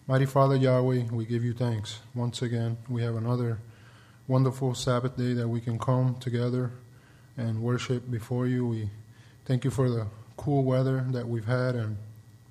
Mighty Father Yahweh, we give you thanks. Once again, we have another wonderful Sabbath day that we can come together and worship before you. We thank you for the cool weather that we've had. And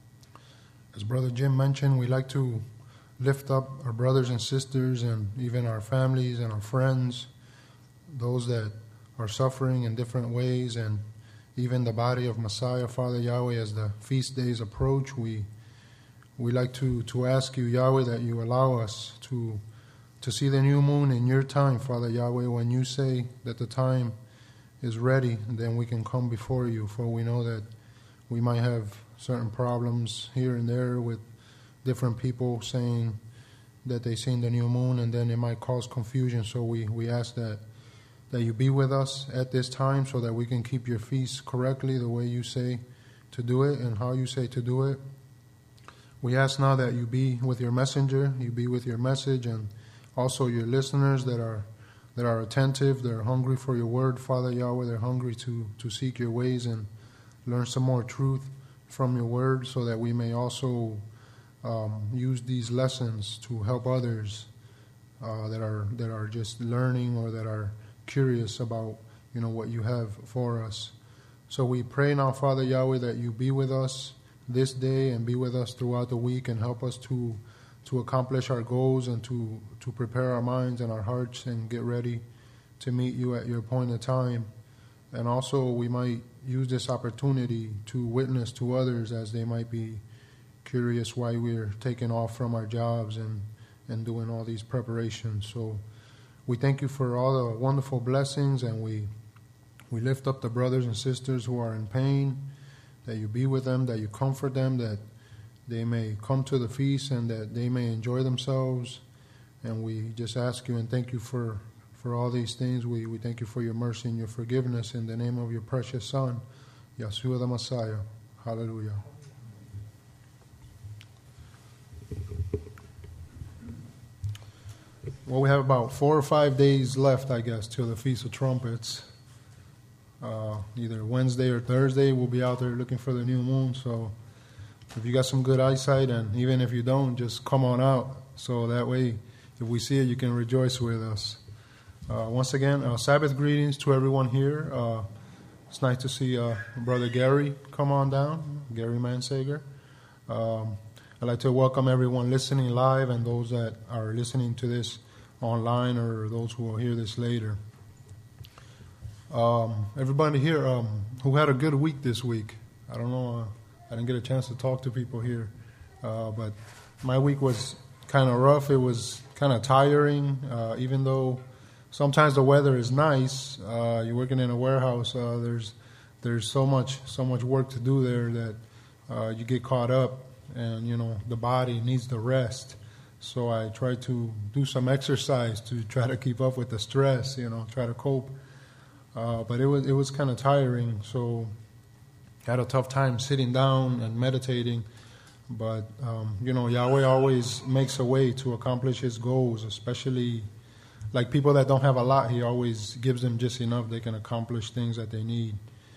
as Brother Jim mentioned, we like to lift up our brothers and sisters and even our families and our friends, those that are suffering in different ways, and even the body of Messiah, Father Yahweh. As the feast days approach, we like to ask you, Yahweh, that you allow us to see the new moon in your time, Father Yahweh. When you say that the time is ready, then we can come before you, for we know that we might have certain problems here and there with different people saying that they seen the new moon, and then it might cause confusion. So we ask that you be with us at this time so that we can keep your feast correctly the way you say to do it and how you say to do it. We ask now that you be with your messenger, you be with your message, and also your listeners that are attentive, they're hungry for your word, Father Yahweh. They're hungry to seek your ways and learn some more truth from your word, so that we may also use these lessons to help others that are just learning or that are curious about what you have for us. So we pray now, Father Yahweh, that you be with us this day and be with us throughout the week and help us to accomplish our goals and to prepare our minds and our hearts and get ready to meet you at your appointed time. And also we might use this opportunity to witness to others as they might be curious why we're taking off from our jobs and doing all these preparations. So we thank you for all the wonderful blessings, and we lift up the brothers and sisters who are in pain, that you be with them, that you comfort them, that they may come to the feast and that they may enjoy themselves. And we just ask you and thank you for all these things. We thank you for your mercy and your forgiveness in the name of your precious Son, Yeshua the Messiah. Hallelujah. Well, we have about 4 or 5 days left, I guess, till the Feast of Trumpets. Either Wednesday or Thursday, we'll be out there looking for the new moon. So if you got some good eyesight, and even if you don't, just come on out. So that way, if we see it, you can rejoice with us. Once again, Sabbath greetings to everyone here. It's nice to see Brother Gary come on down, Gary Mansager. I'd like to welcome everyone listening live and those that are listening to this online or those who will hear this later. Everybody here who had a good week this week. I don't know, I didn't get a chance to talk to people here, but my week was kind of rough. It was kind of tiring, even though sometimes the weather is nice. You're working in a warehouse. There's so much work to do there that you get caught up, and the body needs the rest. So I try to do some exercise to try to keep up with the stress. Try to cope. But it was kind of tiring, so I had a tough time sitting down and meditating. But, Yahweh always makes a way to accomplish His goals, especially like people that don't have a lot. He always gives them just enough they can accomplish things that they need.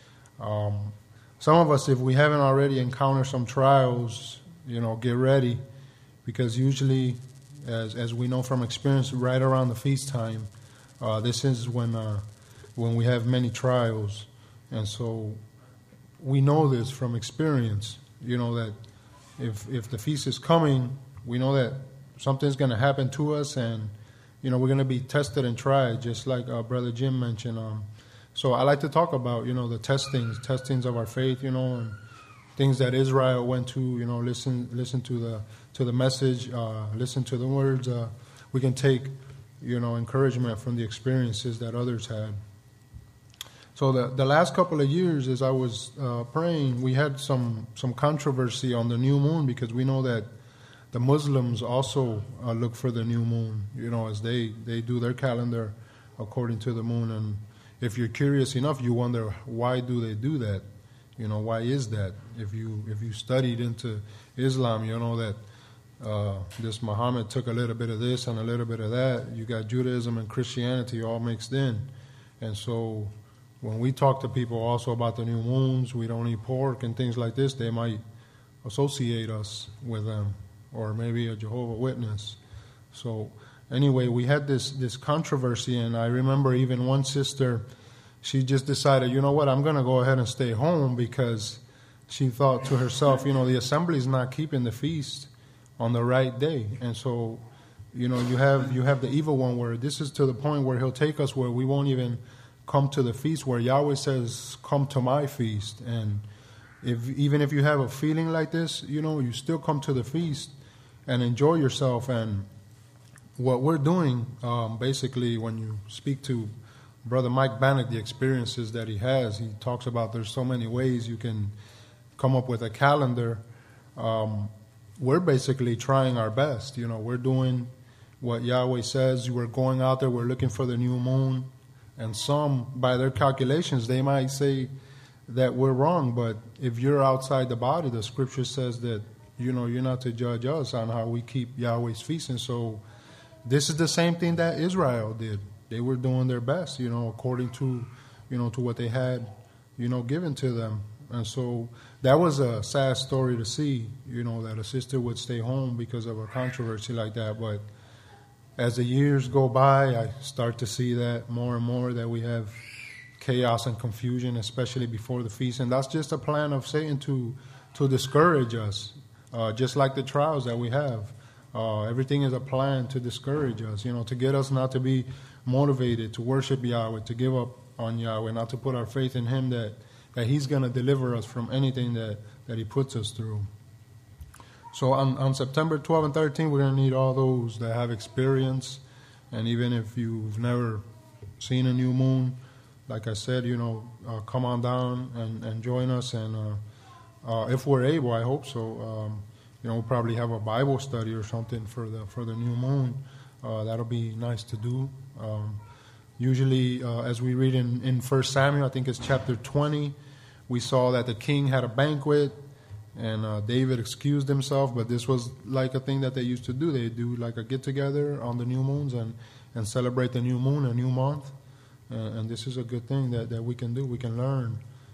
Some of us, if we haven't already encountered some trials, get ready, because usually, as we know from experience, right around the feast time, this is when we have many trials. And so we know this from experience, that if the feast is coming, we know that something's going to happen to us, and we're going to be tested and tried, just like Brother Jim mentioned. So I like to talk about the testings of our faith, and things that Israel went to. Listen to the message, listen to the words. We can take encouragement from the experiences that others had. So the last couple of years, as I was praying, we had some controversy on the new moon, because we know that the Muslims also look for the new moon, as they do their calendar according to the moon. And if you're curious enough, you wonder, why do they do that? Why is that? If you studied into Islam, you know that this Muhammad took a little bit of this and a little bit of that. You got Judaism and Christianity all mixed in. And so when we talk to people also about the new moons, we don't eat pork and things like this, they might associate us with them. or maybe a Jehovah's Witness. So anyway, we had this controversy, and I remember even one sister, she just decided, you know what, I'm going to go ahead and stay home, because she thought to herself, the assembly is not keeping the feast on the right day. And so, you have the evil one, where this is to the point where he'll take us where we won't even come to the feast, where Yahweh says, come to my feast. And even if you have a feeling like this, you still come to the feast and enjoy yourself. And what we're doing, basically, when you speak to Brother Mike Bannock, the experiences that he has, he talks about there's so many ways you can come up with a calendar. We're basically trying our best. We're doing what Yahweh says. We're going out there, we're looking for the new moon. And some, by their calculations, they might say that we're wrong. But if you're outside the body, the scripture says that, you're not to judge us on how we keep Yahweh's feast. And so this is the same thing that Israel did. They were doing their best, according to, to what they had, given to them. And so that was a sad story to see, that a sister would stay home because of a controversy like that. But as the years go by, I start to see that more and more, that we have chaos and confusion, especially before the feast. And that's just a plan of Satan to discourage us, just like the trials that we have. Everything is a plan to discourage us, to get us not to be motivated to worship Yahweh, to give up on Yahweh, not to put our faith in Him, that He's going to deliver us from anything that He puts us through. So on September 12 and 13, we're going to need all those that have experience. And even if you've never seen a new moon, like I said, come on down and join us. And if we're able, I hope so, we'll probably have a Bible study or something for the new moon. That'll be nice to do. Usually, as we read in 1 Samuel, I think it's chapter 20, we saw that the king had a banquet, and David excused himself, but this was like a thing that they used to do. They do like a get-together on the new moons and celebrate the new moon, a new month. And this is a good thing that we can do. We can learn.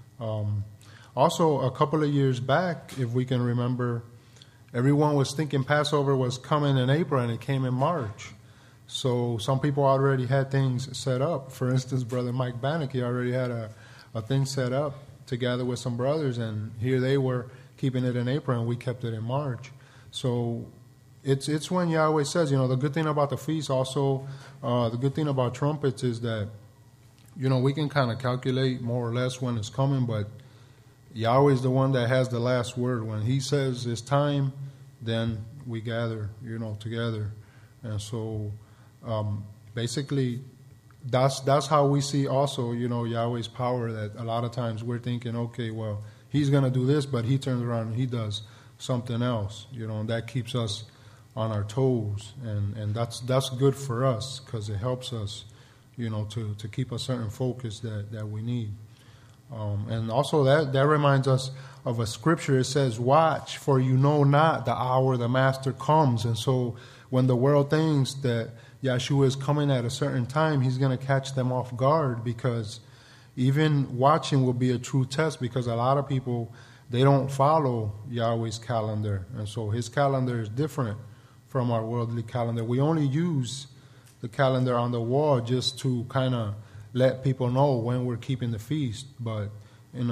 Also, a couple of years back, if we can remember, everyone was thinking Passover was coming in April, and it came in March. So some people already had things set up. For instance, Brother Mike Bannock, he already had a thing set up together with some brothers, and here they were keeping it in April, and we kept it in March. So it's when Yahweh says, the good thing about the feast, also the good thing about trumpets is that, we can kind of calculate more or less when it's coming, but Yahweh is the one that has the last word. When He says it's time, then we gather, together. And so basically, that's how we see also, Yahweh's power, that a lot of times we're thinking, okay, well, He's going to do this, but He turns around and He does something else, and that keeps us on our toes. And that's good for us, because it helps us, to keep a certain focus that we need. And also that reminds us of a scripture. It says, watch, for you know not the hour the Master comes. And so when the world thinks that Yahshua is coming at a certain time, He's going to catch them off guard, because even watching will be a true test, because a lot of people, they don't follow Yahweh's calendar. And so His calendar is different from our worldly calendar. We only use the calendar on the wall just to kind of let people know when we're keeping the feast. But in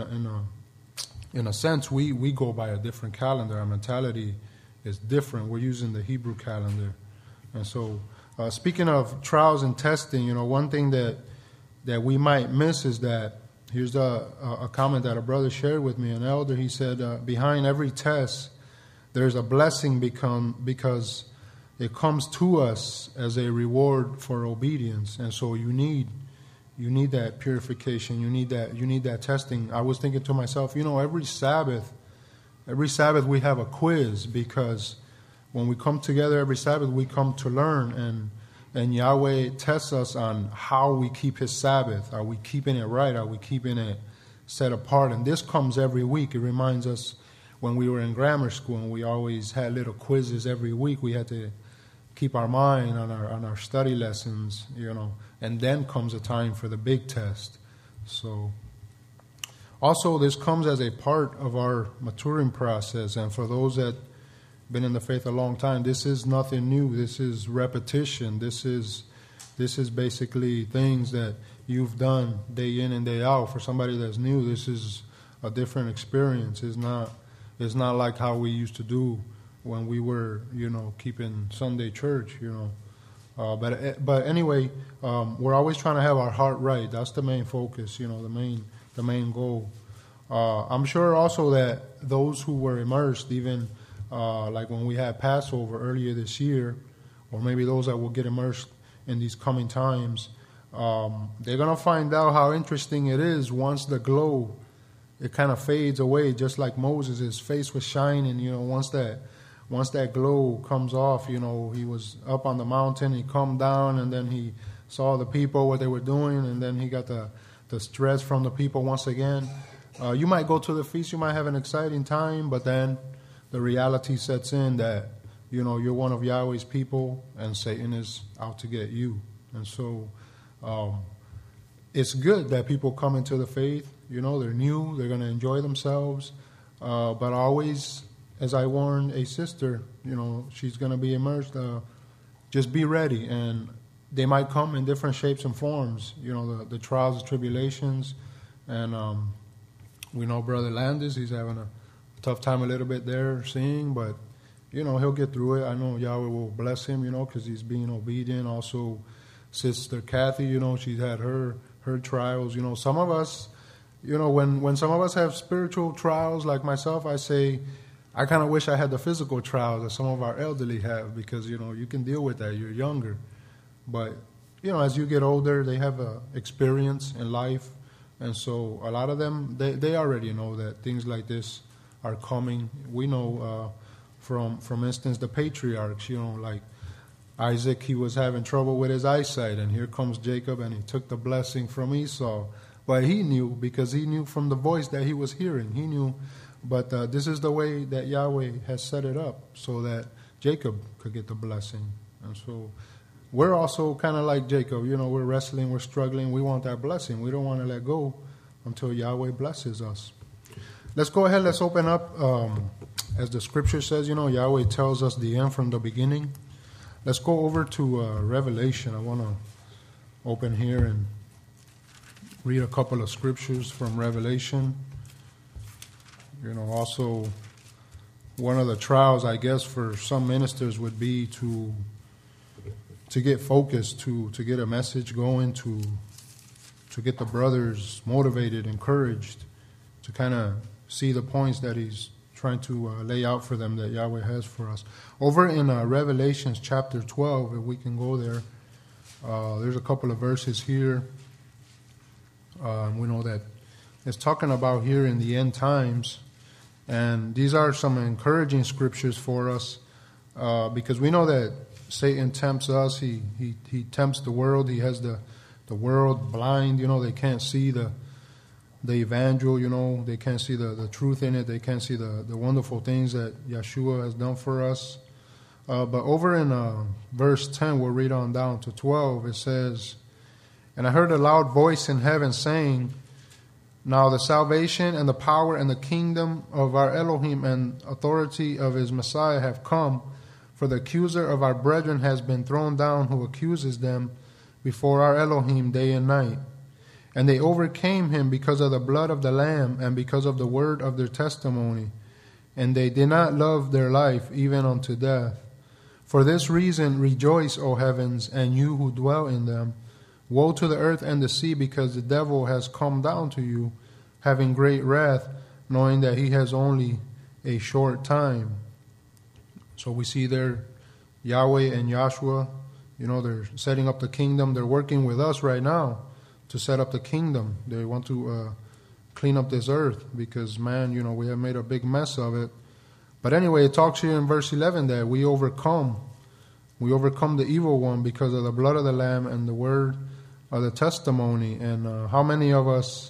a sense, we go by a different calendar. Our mentality is different. We're using the Hebrew calendar. And so speaking of trials and testing, one thing that we might miss is that, here's a comment that a brother shared with me, an elder. He said, behind every test, there's a blessing because it comes to us as a reward for obedience. And so you need that purification. You need that testing. I was thinking to myself, every Sabbath we have a quiz, because when we come together every Sabbath, we come to learn, and Yahweh tests us on how we keep His Sabbath. Are we keeping it right? Are we keeping it set apart? And this comes every week. It reminds us when we were in grammar school, and we always had little quizzes every week. We had to keep our mind on our study lessons, and then comes a time for the big test. So also, this comes as a part of our maturing process, and for those that been in the faith a long time, this is nothing new. This is repetition. This is basically things that you've done day in and day out. For somebody that's new, this is a different experience. It's not like how we used to do when we were, keeping Sunday church, But anyway, we're always trying to have our heart right. That's the main focus, the main goal. I'm sure also that those who were immersed, even like when we had Passover earlier this year, or maybe those that will get immersed in these coming times, they're going to find out how interesting it is once the glow, it kind of fades away, just like Moses. His face was shining, once that glow comes off, he was up on the mountain, he come down, and then he saw the people, what they were doing, and then he got the stress from the people once again. You might go to the feast, you might have an exciting time, but then the reality sets in that, you're one of Yahweh's people, and Satan is out to get you. And so it's good that people come into the faith. They're new, they're going to enjoy themselves, but always, as I warned a sister, she's going to be immersed, just be ready. And they might come in different shapes and forms, the trials and tribulations. And we know Brother Landis, he's having a tough time a little bit there seeing, but, he'll get through it. I know Yahweh will bless him, because he's being obedient. Also, Sister Kathy, she's had her trials. Some of us, when some of us have spiritual trials like myself, I say, I kind of wish I had the physical trials that some of our elderly have, because, you can deal with that. You're younger. But, as you get older, they have experience in life. And so a lot of them, they already know that things like this are coming. We know from instance, the patriarchs, like Isaac, he was having trouble with his eyesight. And here comes Jacob, and he took the blessing from Esau. But he knew, because he knew from the voice that he was hearing. He knew. But this is the way that Yahweh has set it up, so that Jacob could get the blessing. And so we're also kind of like Jacob. We're wrestling, we're struggling. We want that blessing. We don't want to let go until Yahweh blesses us. Let's go ahead. Let's open up. As the scripture says, Yahweh tells us the end from the beginning. Let's go over to Revelation. I want to open here and read a couple of scriptures from Revelation. Also, one of the trials, I guess, for some ministers would be to get focused, to get a message going, to get the brothers motivated, encouraged, to kind of see the points that he's trying to lay out for them that Yahweh has for us. Over in Revelations chapter 12, if we can go there, there's a couple of verses here. We know that it's talking about here in the end times. And these are some encouraging scriptures for us, because we know that Satan tempts us. He tempts the world. He has the world blind. They can't see the evangel. They can't see the truth in it. They can't see the wonderful things that Yeshua has done for us. But over in verse 10, we'll read on down to 12. It says, "And I heard a loud voice in heaven saying, Now the salvation and the power and the kingdom of our Elohim and authority of his Messiah have come, for the accuser of our brethren has been thrown down, who accuses them before our Elohim day and night. And they overcame him because of the blood of the Lamb and because of the word of their testimony. And they did not love their life even unto death. For this reason rejoice, O heavens, and you who dwell in them. Woe to the earth and the sea, because the devil has come down to you, having great wrath, knowing that he has only a short time." So we see there Yahweh and Yahshua, they're setting up the kingdom. They're working with us right now to set up the kingdom. They want to clean up this earth because, man, we have made a big mess of it. But anyway, it talks here in verse 11 that we overcome the evil one because of the blood of the Lamb and the word of the testimony. And how many of us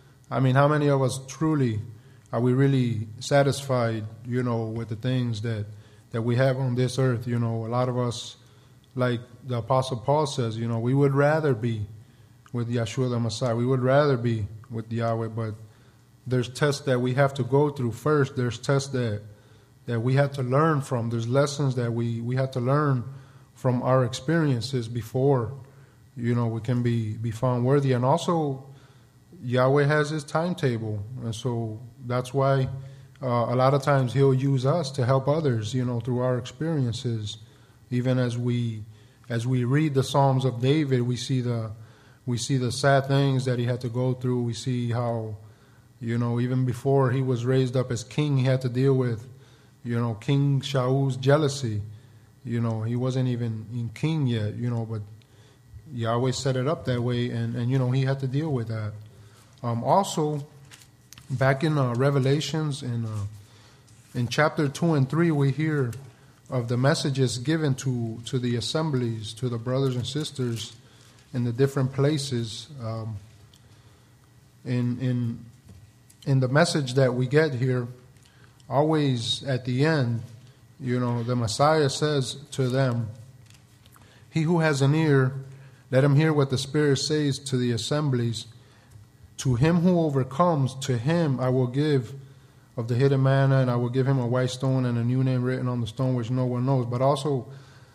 truly are we really satisfied, with the things that we have on this earth? A lot of us, like the Apostle Paul says, we would rather be with Yeshua the Messiah. We would rather be with Yahweh, but there's tests that we have to go through first. There's tests that we had to learn from. There's lessons that we had to learn from our experiences before, we can be found worthy. And also, Yahweh has His timetable, and so that's why a lot of times He'll use us to help others, through our experiences. Even as we read the Psalms of David, we see the sad things that he had to go through. We see how, even before he was raised up as king, he had to deal with, King Shaul's jealousy. He wasn't even in king yet, but Yahweh set it up that way, and he had to deal with that. Also, back in Revelations, in chapter 2 and 3, we hear of the messages given to the assemblies, to the brothers and sisters in the different places. In the message that we get here, always at the end, the Messiah says to them, "He who has an ear, let him hear what the Spirit says to the assemblies. To him who overcomes, to him I will give of the hidden manna, and I will give him a white stone and a new name written on the stone which no one knows." But also,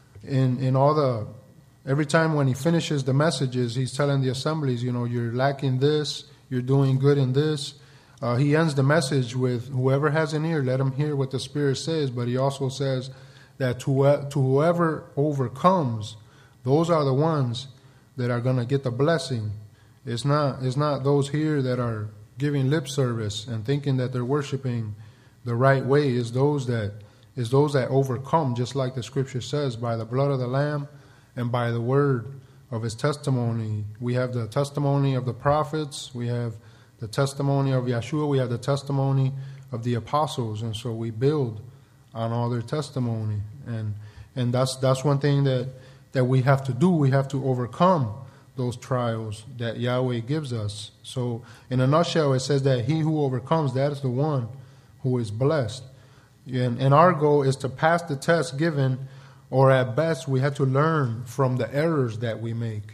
every time when he finishes the messages, he's telling the assemblies, you're lacking this, you're doing good in this. He ends the message with, "Whoever has an ear, let him hear what the Spirit says." But he also says that to whoever overcomes, those are the ones that are going to get the blessing. It's not those here that are giving lip service and thinking that they're worshiping the right way. It's those that overcome, just like the Scripture says, by the blood of the Lamb and by the word of His testimony. We have the testimony of the prophets. We have the testimony of Yeshua. We have the testimony of the apostles, and so we build on all their testimony. And that's one thing that we have to do. We have to overcome those trials that Yahweh gives us. So in a nutshell, it says that he who overcomes, that is the one who is blessed. And our goal is to pass the test given, or at best, we have to learn from the errors that we make.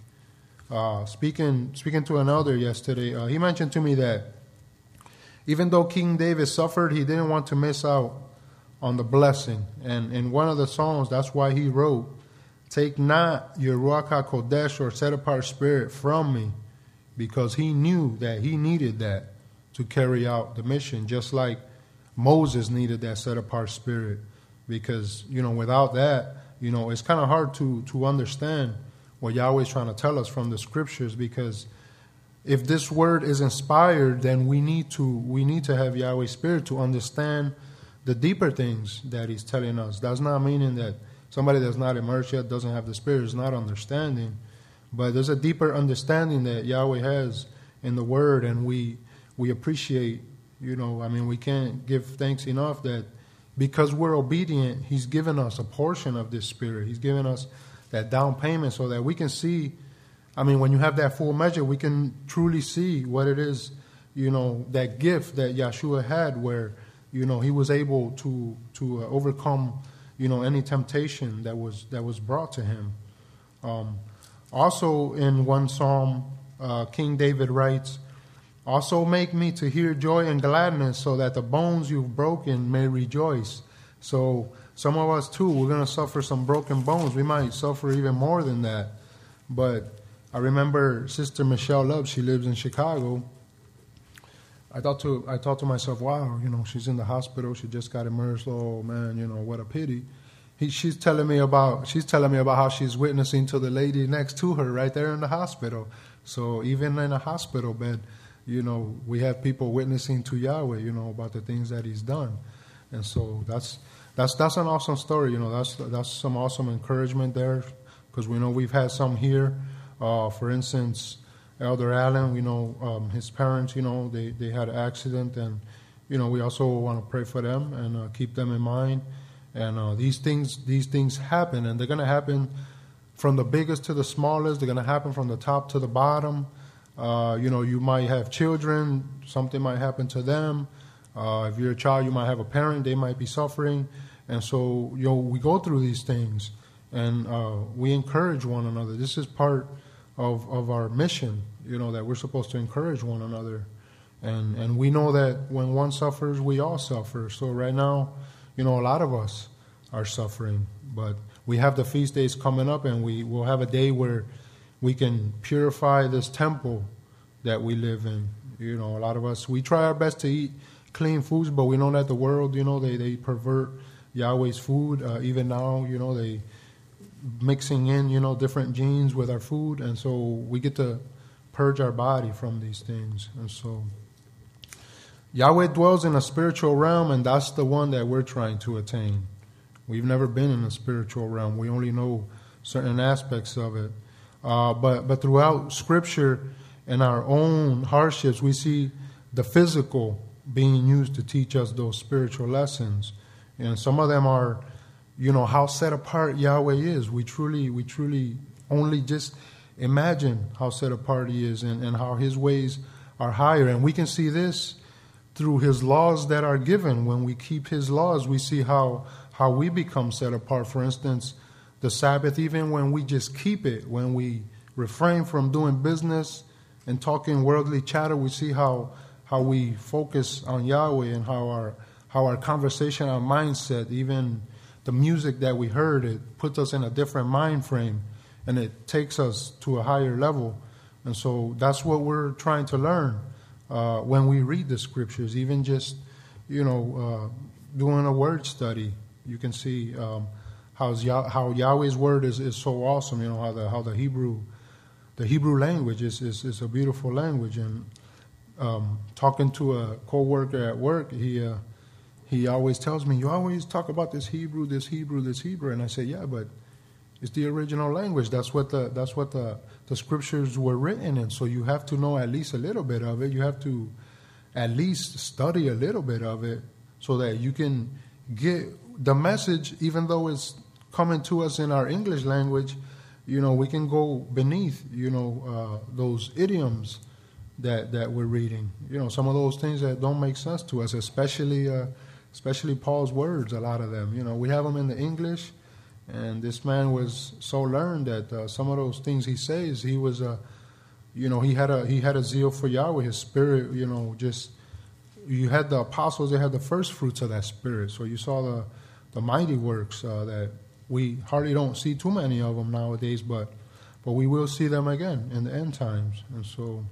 Speaking to an elder yesterday, he mentioned to me that even though King David suffered, he didn't want to miss out on the blessing. And in one of the Psalms, that's why he wrote, "Take not your Ruach HaKodesh, or set-apart spirit, from me," because he knew that he needed that to carry out the mission, just like Moses needed that set-apart spirit. Because, without that, it's kind of hard to understand what Yahweh is trying to tell us from the Scriptures, because if this word is inspired, then we need to have Yahweh's Spirit to understand the deeper things that He's telling us. That's not meaning that somebody that's not immersed yet, doesn't have the Spirit, is not understanding. But there's a deeper understanding that Yahweh has in the Word, and we appreciate, we can't give thanks enough that because we're obedient, He's given us a portion of this Spirit. He's given us that down payment so that we can see, when you have that full measure, we can truly see what it is, that gift that Yeshua had, where, he was able to overcome, any temptation that was brought to him. Also in one Psalm, King David writes, "Also make me to hear joy and gladness, so that the bones you've broken may rejoice." So some of us too, we're going to suffer some broken bones. We might suffer even more than that. But I remember Sister Michelle Love, she lives in Chicago. I thought to myself, wow, she's in the hospital. She just got immersed. Oh man, what a pity. She's telling me about how she's witnessing to the lady next to her right there in the hospital. So even in a hospital bed, we have people witnessing to Yahweh, about the things that He's done. And so that's an awesome story. That's some awesome encouragement there, because we know we've had some here. For instance, Elder Allen, his parents, they had an accident, and we also want to pray for them and keep them in mind. And these things happen, and they're going to happen from the biggest to the smallest. They're going to happen from the top to the bottom. You might have children, something might happen to them. If you're a child, you might have a parent, they might be suffering. And so, we go through these things, and we encourage one another. This is part of our mission, that we're supposed to encourage one another. And we know that when one suffers, we all suffer. So right now, a lot of us are suffering. But we have the feast days coming up, and we will have a day where we can purify this temple that we live in. A lot of us, we try our best to eat clean foods, but we know that the world, they pervert Yahweh's food. Even now, they mixing in, different genes with our food, and so we get to purge our body from these things. And so Yahweh dwells in a spiritual realm, and that's the one that we're trying to attain. We've never been in the spiritual realm. We only know certain aspects of it. But throughout Scripture and our own hardships, we see the physical being used to teach us those spiritual lessons. And some of them are, how set apart Yahweh is. We truly only just imagine how set apart He is, and how His ways are higher. And we can see this through His laws that are given. When we keep His laws, we see how we become set apart. For instance, the Sabbath, even when we just keep it, when we refrain from doing business and talking worldly chatter, we see how we focus on Yahweh, and how our conversation, our mindset, even the music that we heard, it puts us in a different mind frame, and it takes us to a higher level. And so that's what we're trying to learn when we read the Scriptures. Even just, doing a word study, you can see how Yahweh's word is so awesome. How the Hebrew language is a beautiful language. And talking to a co-worker at work, he always tells me, "You always talk about this Hebrew," and I say, "Yeah, but it's the original language. That's what the Scriptures were written in. So you have to know at least a little bit of it. You have to at least study a little bit of it, so that you can get the message, even though it's coming to us in our English language. We can go beneath, those idioms that we're reading. Some of those things that don't make sense to us, especially Paul's words, a lot of them. We have them in the English, and this man was so learned that some of those things he says, he was he had a zeal for Yahweh. His spirit, just, you had the apostles, they had the first fruits of that spirit. So you saw the mighty works that we hardly don't see too many of them nowadays, but we will see them again in the end times. And so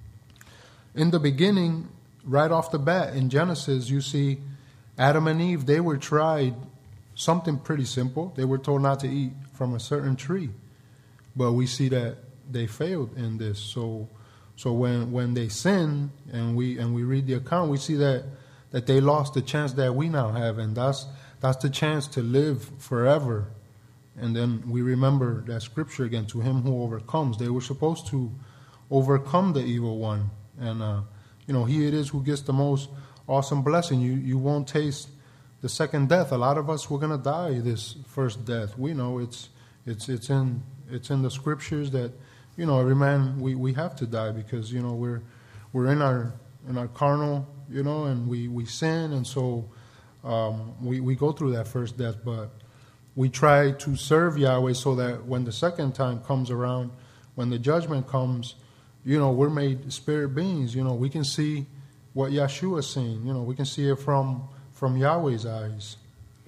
in the beginning, right off the bat in Genesis, you see Adam and Eve, they were tried something pretty simple. They were told not to eat from a certain tree, but we see that they failed in this. So when they sinned, and we read the account, we see that they lost the chance that we now have, and that's the chance to live forever. And then we remember that Scripture again: to him who overcomes. They were supposed to overcome the evil one, and he it is who gets the most awesome blessing. You won't taste the second death. A lot of us, we're gonna die this first death. We know it's in the Scriptures that every man we have to die, because we're in our carnal, and we sin, and so we go through that first death. But we try to serve Yahweh so that when the second time comes around, when the judgment comes, we're made spirit beings. We can see what Yeshua is seeing. We can see it from Yahweh's eyes.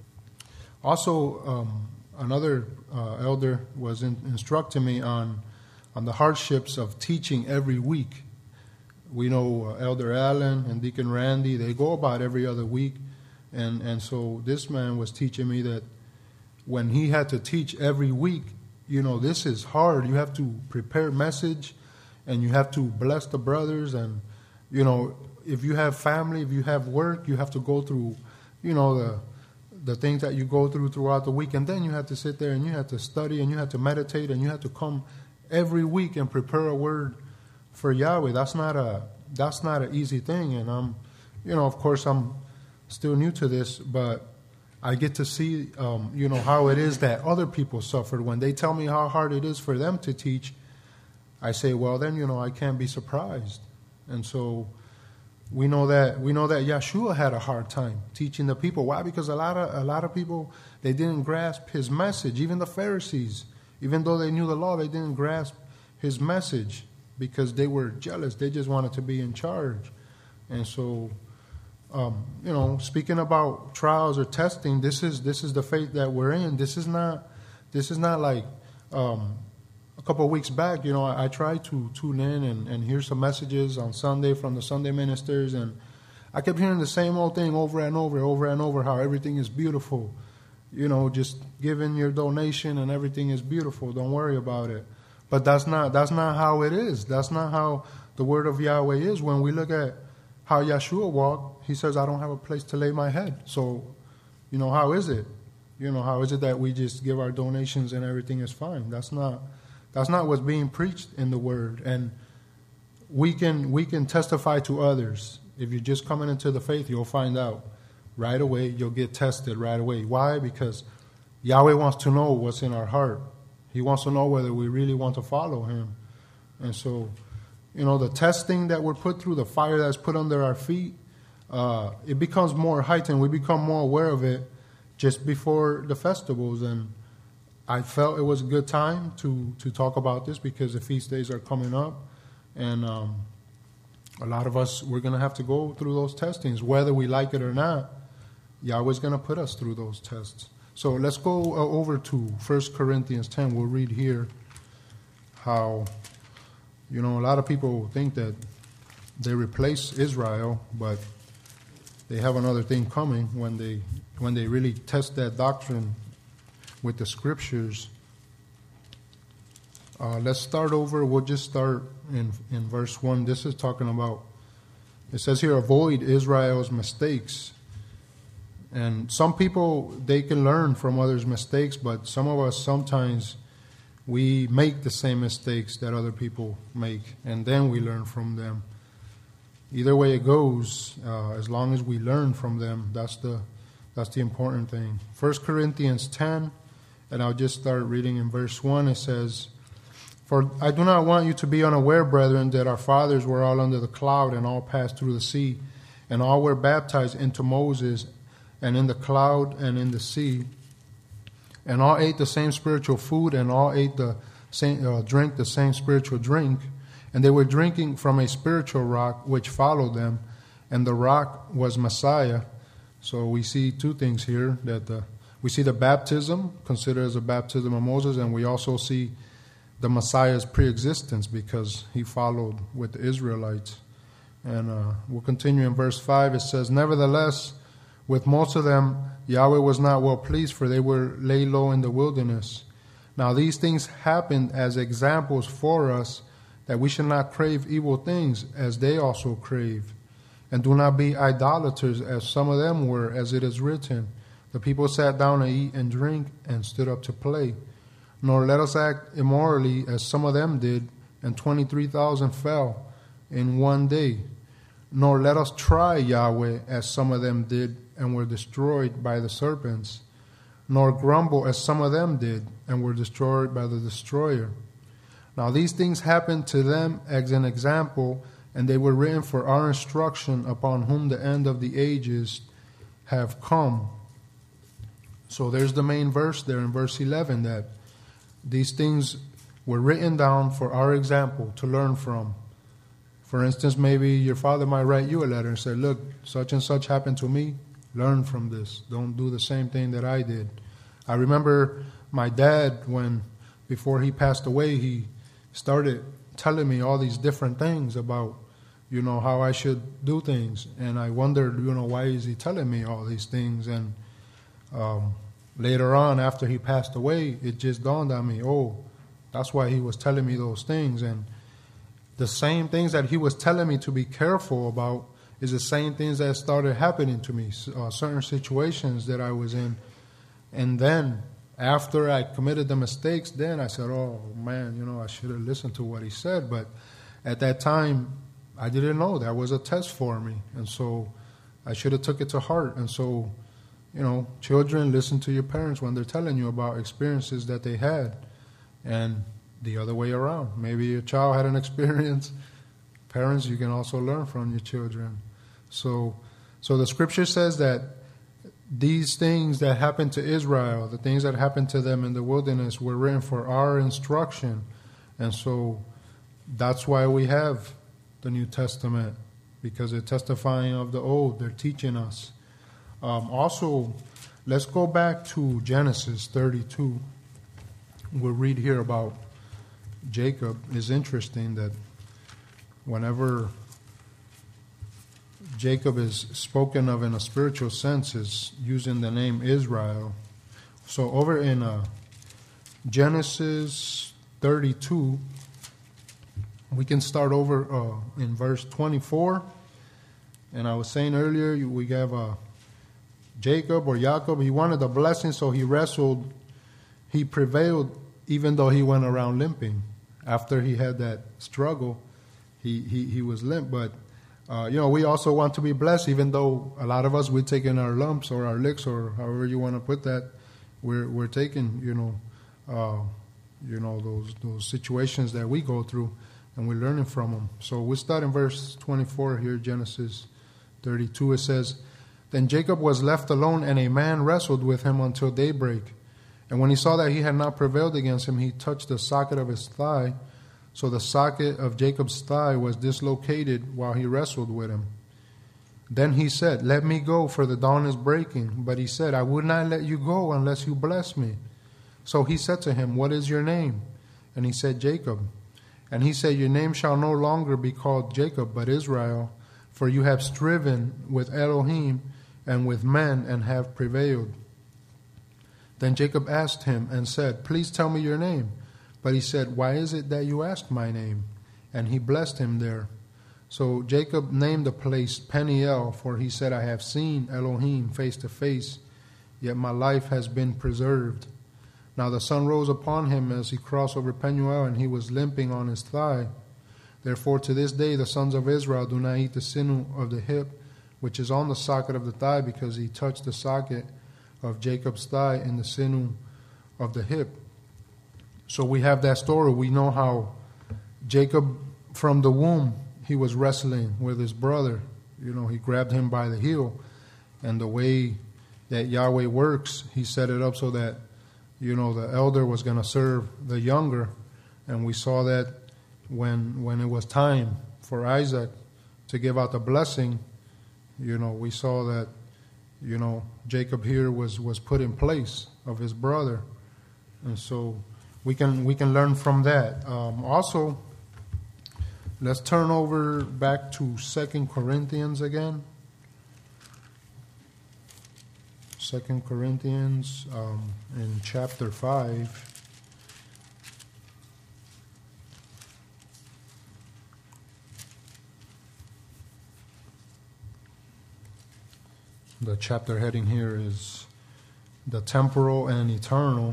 Also, another elder was instructing me on the hardships of teaching every week. We know Elder Allen and Deacon Randy, they go about every other week. And so this man was teaching me that when he had to teach every week, this is hard. You have to prepare message, and you have to bless the brothers. And, if you have family, if you have work, you have to go through, the things that you go through throughout the week. And then you have to sit there and you have to study and you have to meditate and you have to come every week and prepare a word for Yahweh. That's not an easy thing. And of course I'm still new to this, but I get to see, how it is that other people suffered. When they tell me how hard it is for them to teach, I say, well, then, I can't be surprised. And so we know that Yeshua had a hard time teaching the people. Why? Because a lot of people, they didn't grasp his message. Even the Pharisees, even though they knew the law, they didn't grasp his message because they were jealous. They just wanted to be in charge. And so speaking about trials or testing, this is the faith that we're in. This is not like a couple of weeks back. I tried to tune in and hear some messages on Sunday from the Sunday ministers, and I kept hearing the same old thing over and over, how everything is beautiful. Just giving your donation and everything is beautiful. Don't worry about it. But that's not how it is. That's not how the word of Yahweh is. When we look at how Yeshua walked, he says, I don't have a place to lay my head. So, how is it? How is it that we just give our donations and everything is fine? That's not what's being preached in the word. And we can testify to others. If you're just coming into the faith, you'll find out right away. You'll get tested right away. Why? Because Yahweh wants to know what's in our heart. He wants to know whether we really want to follow him. And so, the testing that we're put through, the fire that's put under our feet, it becomes more heightened. We become more aware of it just before the festivals. And I felt it was a good time to talk about this because the feast days are coming up. And a lot of us, we're going to have to go through those testings. Whether we like it or not, Yahweh's going to put us through those tests. So let's go over to 1 Corinthians 10. We'll read here how, a lot of people think that they replace Israel, but they have another thing coming when they really test that doctrine with the scriptures. Let's start over. We'll just start in verse 1. This is talking about, it says here, avoid Israel's mistakes. And some people, they can learn from others' mistakes, but some of us, sometimes we make the same mistakes that other people make, and then we learn from them. Either way it goes, as long as we learn from them, that's the important thing. 1 Corinthians 10, and I'll just start reading in verse 1. It says, For I do not want you to be unaware, brethren, that our fathers were all under the cloud and all passed through the sea, and all were baptized into Moses, and in the cloud and in the sea, and all ate the same spiritual food, and all ate the same, drank the same spiritual drink, and they were drinking from a spiritual rock which followed them, and the rock was Messiah. So we see two things here, that we see the baptism considered as a baptism of Moses, and we also see the Messiah's pre-existence because he followed with the Israelites. And we'll continue in verse 5. It says, Nevertheless, with most of them, Yahweh was not well pleased, for they were laid low in the wilderness. Now these things happened as examples for us, that we should not crave evil things, as they also craved. And do not be idolaters, as some of them were, as it is written. The people sat down to eat and drink, and stood up to play. Nor let us act immorally, as some of them did, and 23,000 fell in one day. Nor let us try Yahweh, as some of them did, and were destroyed by the serpents. Nor grumble, as some of them did, and were destroyed by the destroyer. Now these things happened to them as an example, and they were written for our instruction, upon whom the end of the ages have come. So there's the main verse there in verse 11, that these things were written down for our example to learn from. For instance, maybe your father might write you a letter and say, look, such and such happened to me. Learn from this. Don't do the same thing that I did. I remember my dad, before he passed away, he started telling me all these different things about, how I should do things. And I wondered, why is he telling me all these things? And later on, after he passed away, it just dawned on me, that's why he was telling me those things. And the same things that he was telling me to be careful about is the same things that started happening to me, certain situations that I was in. And then, after I committed the mistakes, then I said, oh, man, I should have listened to what he said. But at that time, I didn't know that was a test for me. And so I should have took it to heart. And so, children, listen to your parents when they're telling you about experiences that they had. And the other way around. Maybe your child had an experience. Parents, you can also learn from your children. So the scripture says that these things that happened to Israel, the things that happened to them in the wilderness, were written for our instruction. And so that's why we have the New Testament. because they're testifying of the old. They're teaching us. Also, let's go back to Genesis 32. We'll read here about Jacob. It's interesting that whenever Jacob is spoken of in a spiritual sense, is using the name Israel. So over in Genesis 32, we can start over in verse 24. And I was saying earlier, we have Jacob or Jacob. He wanted a blessing, so he wrestled. He prevailed even though he went around limping. After he had that struggle, he was limp. But, we also want to be blessed, even though a lot of us, we're taking our lumps or our licks or however you want to put that. We're taking, those situations that we go through, and we're learning from them. So we start in verse 24 here, Genesis 32. It says, "Then Jacob was left alone, and a man wrestled with him until daybreak. And when he saw that he had not prevailed against him, he touched the socket of his thigh. So the socket of Jacob's thigh was dislocated while he wrestled with him. Then he said, 'Let me go, for the dawn is breaking.' But he said, 'I would not let you go unless you bless me.' So he said to him, 'What is your name?' And he said, 'Jacob.' And he said, 'Your name shall no longer be called Jacob, but Israel, for you have striven with Elohim and with men and have prevailed.' Then Jacob asked him and said, 'Please tell me your name.' But he said, 'Why is it that you ask my name?' And he blessed him there. So Jacob named the place Peniel, for he said, 'I have seen Elohim face to face, yet my life has been preserved.' Now the sun rose upon him as he crossed over Peniel, and he was limping on his thigh. Therefore to this day the sons of Israel do not eat the sinew of the hip, which is on the socket of the thigh, because he touched the socket of Jacob's thigh in the sinew of the hip." So we have that story. We know how Jacob, from the womb, he was wrestling with his brother. He grabbed him by the heel. And the way that Yahweh works, he set it up so that, the elder was going to serve the younger. And we saw that when it was time for Isaac to give out the blessing, we saw that, Jacob here was put in place of his brother. And so we can learn from that. Also, let's turn over back to 2 Corinthians again. 2 Corinthians in chapter 5. The chapter heading here is the temporal and eternal.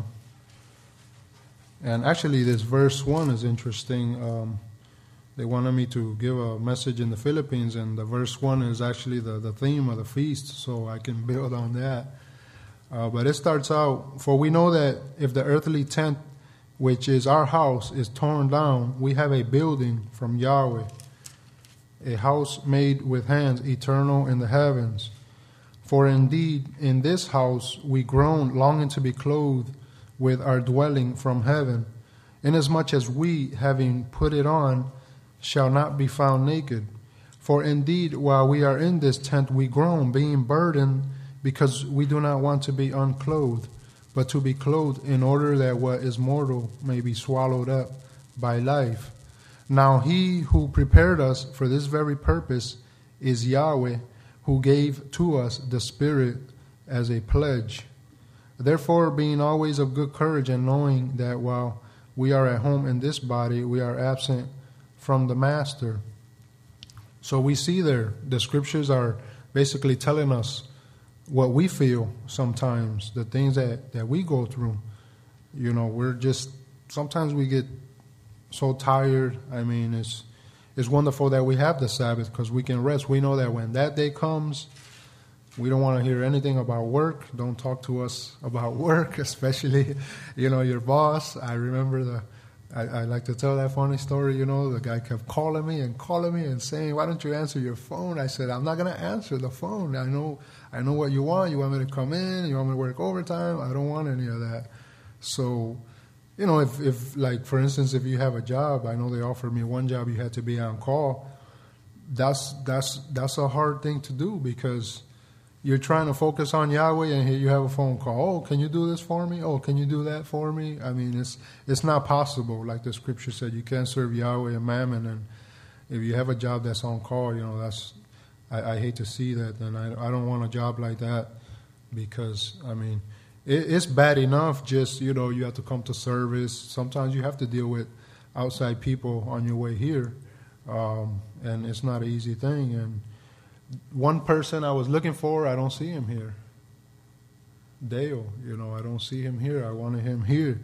And actually this verse 1 is interesting. They wanted me to give a message in the Philippines, and the verse 1 is actually the theme of the feast, so I can build on that. But it starts out, "For we know that if the earthly tent, which is our house, is torn down, we have a building from Yahweh, a house made with hands, eternal in the heavens. For indeed, in this house we groan, longing to be clothed with our dwelling from heaven, inasmuch as we, having put it on, shall not be found naked. For indeed, while we are in this tent, we groan, being burdened, because we do not want to be unclothed, but to be clothed, in order that what is mortal may be swallowed up by life. Now he who prepared us for this very purpose is Yahweh, who gave to us the Spirit as a pledge. Therefore, being always of good courage, and knowing that while we are at home in this body, we are absent from the Master." So we see there, the scriptures are basically telling us what we feel sometimes, the things that we go through. Sometimes we get so tired. I mean, it's wonderful that we have the Sabbath, because we can rest. We know that when that day comes, we don't want to hear anything about work. Don't talk to us about work, especially, your boss. I remember I like to tell that funny story. The guy kept calling me and saying, "Why don't you answer your phone?" I said, "I'm not going to answer the phone. I know what you want. You want me to come in? You want me to work overtime? I don't want any of that." So, if like, for instance, if you have a job, I know they offered me one job, you had to be on call. that's a hard thing to do, because you're trying to focus on Yahweh and here you have a phone call. Oh, can you do this for me? Oh, can you do that for me? I mean, it's not possible. Like the scripture said, you can't serve Yahweh and Mammon. And if you have a job that's on call, I hate to see that. And I don't want a job like that, because, I mean, it's bad enough just, you have to come to service. Sometimes you have to deal with outside people on your way here. And it's not an easy thing. And one person I was looking for, I don't see him here. Dale, I don't see him here. I wanted him here,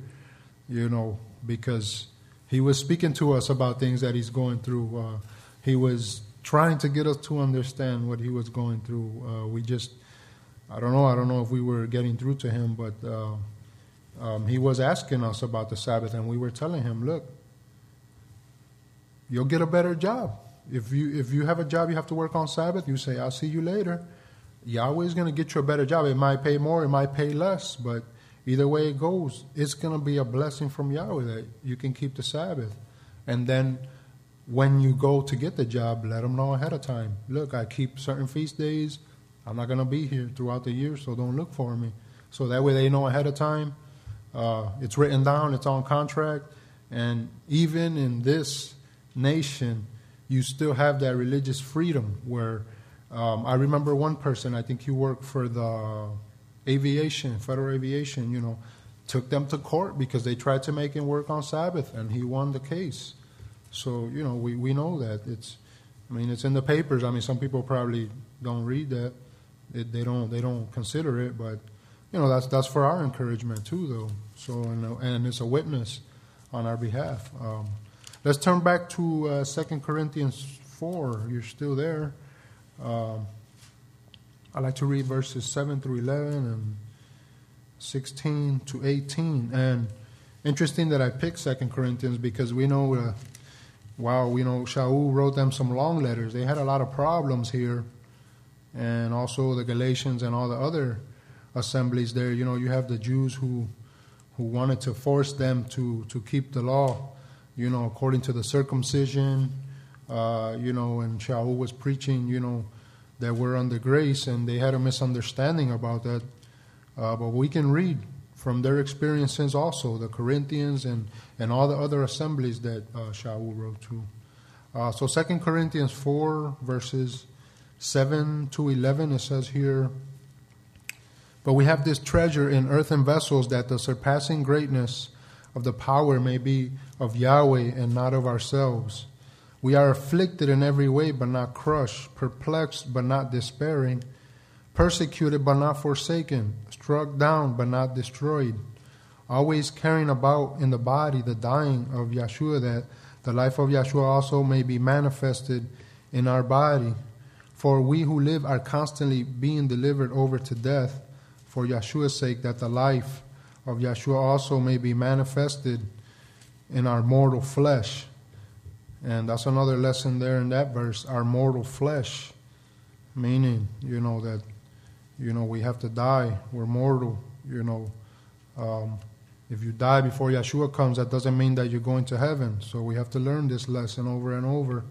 because he was speaking to us about things that he's going through. He was trying to get us to understand what he was going through. I don't know if we were getting through to him, but he was asking us about the Sabbath, and we were telling him, look, you'll get a better job. If you have a job you have to work on Sabbath, you say, I'll see you later. Yahweh's going to get you a better job. It might pay more, it might pay less, but either way it goes, it's going to be a blessing from Yahweh that you can keep the Sabbath. And then when you go to get the job, let them know ahead of time. Look, I keep certain feast days. I'm not going to be here throughout the year, so don't look for me. So that way they know ahead of time. It's written down, it's on contract. And even in this nation, you still have that religious freedom where I remember one person, I think he worked for the Federal Aviation, took them to court because they tried to make him work on Sabbath, and he won the case. So, we know that. It's in the papers. Some people probably don't read that. They don't consider it, but, that's for our encouragement too, though. So, and it's a witness on our behalf. Let's turn back to 2 Corinthians 4. You're still there. I'd like to read verses 7 through 11 and 16 to 18. And interesting that I picked 2 Corinthians because we know, Shaul wrote them some long letters. They had a lot of problems here. And also the Galatians and all the other assemblies there. You have the Jews who wanted to force them to keep the law, according to the circumcision, and Shaul was preaching, that we're under grace, and they had a misunderstanding about that. But we can read from their experiences also, the Corinthians and all the other assemblies that Shaul wrote to. So 2 Corinthians 4, verses 7 to 11, it says here, "But we have this treasure in earthen vessels, that the surpassing greatness of the power may be of Yahweh and not of ourselves. We are afflicted in every way, but not crushed, perplexed, but not despairing, persecuted, but not forsaken, struck down, but not destroyed, always carrying about in the body the dying of Yeshua, that the life of Yeshua also may be manifested in our body. For we who live are constantly being delivered over to death for Yeshua's sake, that the life of Yeshua also may be manifested in our mortal flesh." And that's another lesson there in that verse, our mortal flesh, meaning, that, we have to die. We're mortal, If you die before Yeshua comes, that doesn't mean that you're going to heaven. So we have to learn this lesson over and over.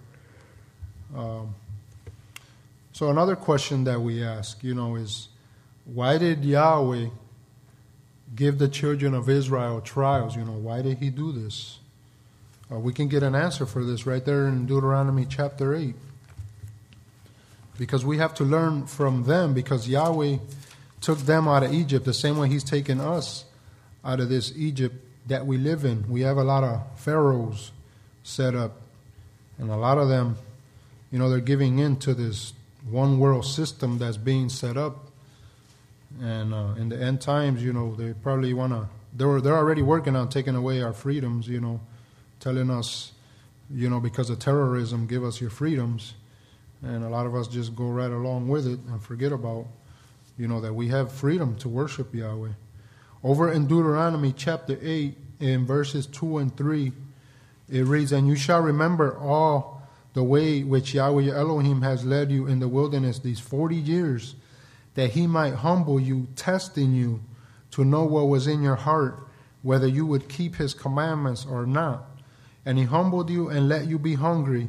So another question that we ask, is, why did Yahweh give the children of Israel trials? Why did he do this? We can get an answer for this right there in Deuteronomy chapter 8. Because we have to learn from them, because Yahweh took them out of Egypt the same way he's taken us out of this Egypt that we live in. We have a lot of pharaohs set up, and a lot of them, they're giving in to this one world system that's being set up. And in the end times, they probably want to, they're already working on taking away our freedoms, telling us, because of terrorism, give us your freedoms. And a lot of us just go right along with it and forget about, that we have freedom to worship Yahweh. Over in Deuteronomy chapter 8, in verses 2 and 3, it reads, "And you shall remember all the way which Yahweh your Elohim has led you in the wilderness these 40 years, that he might humble you, testing you, to know what was in your heart, whether you would keep his commandments or not. And he humbled you and let you be hungry,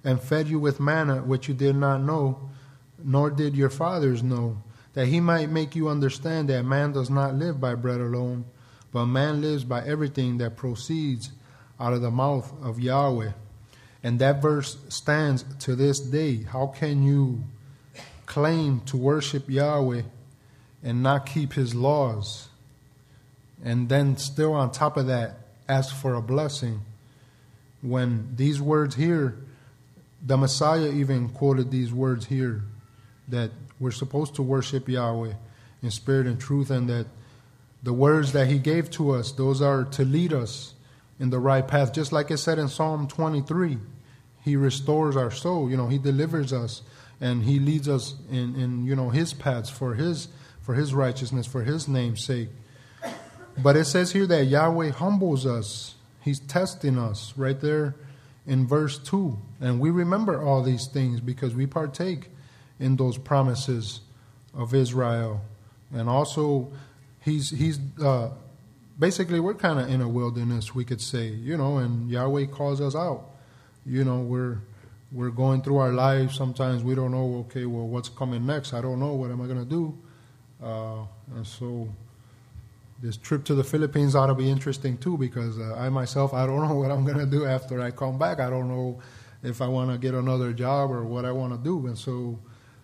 and fed you with manna which you did not know, nor did your fathers know, that he might make you understand that man does not live by bread alone, but man lives by everything that proceeds out of the mouth of Yahweh. And that verse stands to this day. How can you claim to worship Yahweh and not keep his laws? And then still on top of that, ask for a blessing. When these words here, the Messiah even quoted these words here, that we're supposed to worship Yahweh in spirit and truth, and that the words that he gave to us, those are to lead us in the right path. Just like it said in Psalm 23, he restores our soul. He delivers us, and he leads us in his paths for his righteousness, for his name's sake. But it says here that Yahweh humbles us. He's testing us right there in verse 2. And we remember all these things because we partake in those promises of Israel. And also, he's basically, we're kind of in a wilderness, we could say, and Yahweh calls us out. We're going through our lives. Sometimes we don't know, okay, well, what's coming next? I don't know. What am I going to do? And so this trip to the Philippines ought to be interesting too, because I myself, I don't know what I'm going to do after I come back. I don't know if I want to get another job or what I want to do. And so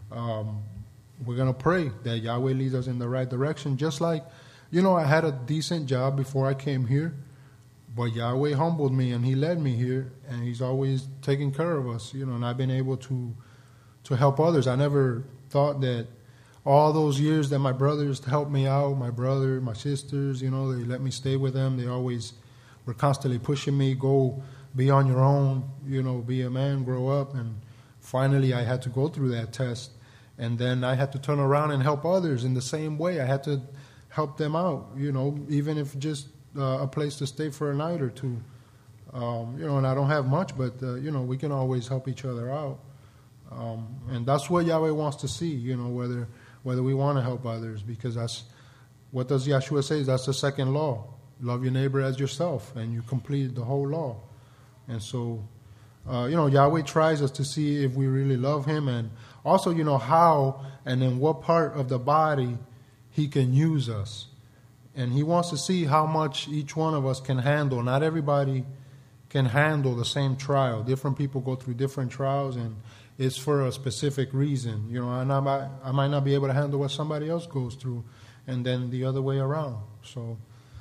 we're going to pray that Yahweh leads us in the right direction. Just like, I had a decent job before I came here, but Yahweh humbled me and he led me here, and he's always taking care of us, and I've been able to help others. I never thought that all those years that my brothers helped me out, my brother, my sisters, they let me stay with them. They always were constantly pushing me, go be on your own, be a man, grow up. And finally I had to go through that test. And then I had to turn around and help others in the same way. I had to help them out, even if just a place to stay for a night or two. And I don't have much, but, we can always help each other out. And that's what Yahweh wants to see, whether we want to help others, because that's what does Yeshua say? That's the second law. Love your neighbor as yourself, and you completed the whole law. And so, Yahweh tries us to see if we really love him, and also, how and in what part of the body he can use us. And he wants to see how much each one of us can handle. Not everybody can handle the same trial. Different people go through different trials, and it's for a specific reason. I might not be able to handle what somebody else goes through, and then the other way around. So,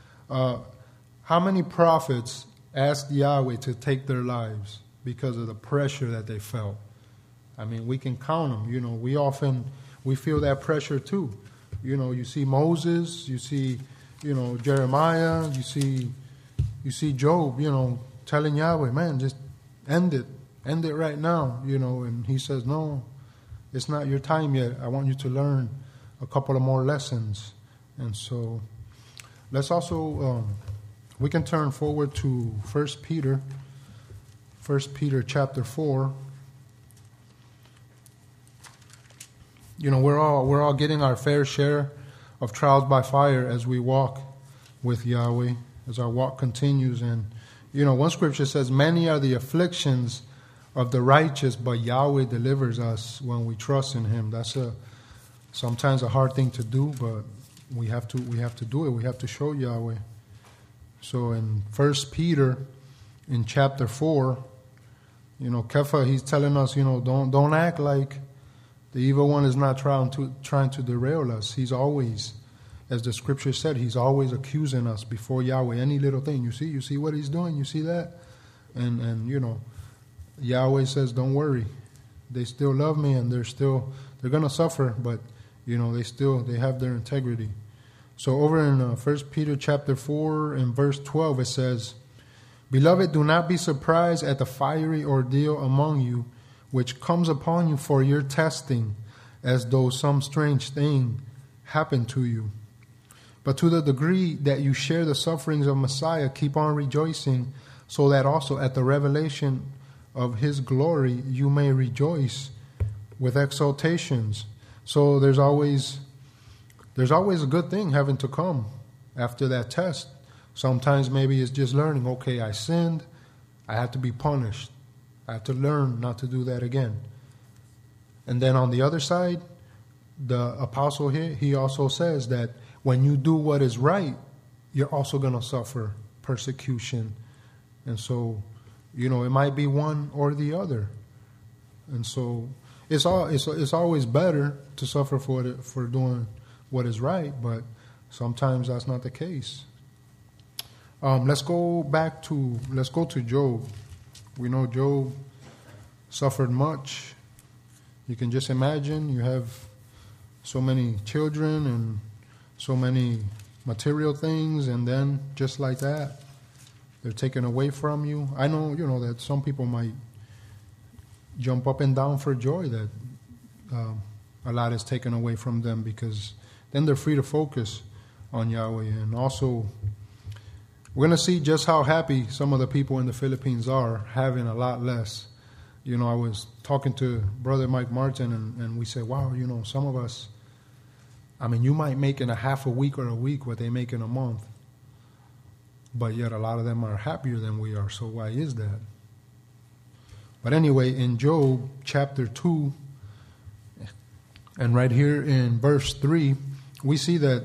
how many prophets asked Yahweh to take their lives because of the pressure that they felt? I mean, we can count them. We feel that pressure too. You see Moses, you see, Jeremiah, you see Job, telling Yahweh, man, just end it right now, and he says, no, it's not your time yet. I want you to learn a couple of more lessons. And so let's also, we can turn forward to 1 Peter chapter 4. We're all getting our fair share of trials by fire as we walk with Yahweh, as our walk continues. And, one scripture says, many are the afflictions of the righteous, but Yahweh delivers us when we trust in him. That's sometimes a hard thing to do, but we have to do it. We have to show Yahweh. So in 1 Peter, in chapter 4, Kepha, he's telling us, don't act like the evil one is not trying to derail us. He's always, as the scripture said, he's always accusing us before Yahweh. Any little thing, you see what he's doing, you see that? And Yahweh says, don't worry. They still love me, and they're going to suffer, but, they have their integrity. So over in 1 Peter chapter 4 and verse 12, it says, Beloved, do not be surprised at the fiery ordeal among you, which comes upon you for your testing, as though some strange thing happened to you. But to the degree that you share the sufferings of Messiah, keep on rejoicing, so that also at the revelation of his glory you may rejoice with exultations. So there's always a good thing having to come after that test. Sometimes maybe it's just learning, okay, I sinned, I have to be punished. I have to learn not to do that again. And then on the other side, the apostle here, he also says that when you do what is right, you're also going to suffer persecution. And so, it might be one or the other. And so it's always better to suffer for doing what is right, but sometimes that's not the case. Let's go to Job. We know Job suffered much. You can just imagine, you have so many children and so many material things, and then just like that, they're taken away from you. I know, that some people might jump up and down for joy that a lot is taken away from them, because then they're free to focus on Yahweh. And also, we're going to see just how happy some of the people in the Philippines are having a lot less. I was talking to Brother Mike Martin, and we said, wow, some of us, you might make in a half a week or a week what they make in a month, but yet a lot of them are happier than we are. So why is that? But anyway, in Job chapter 2, and right here in verse 3, we see that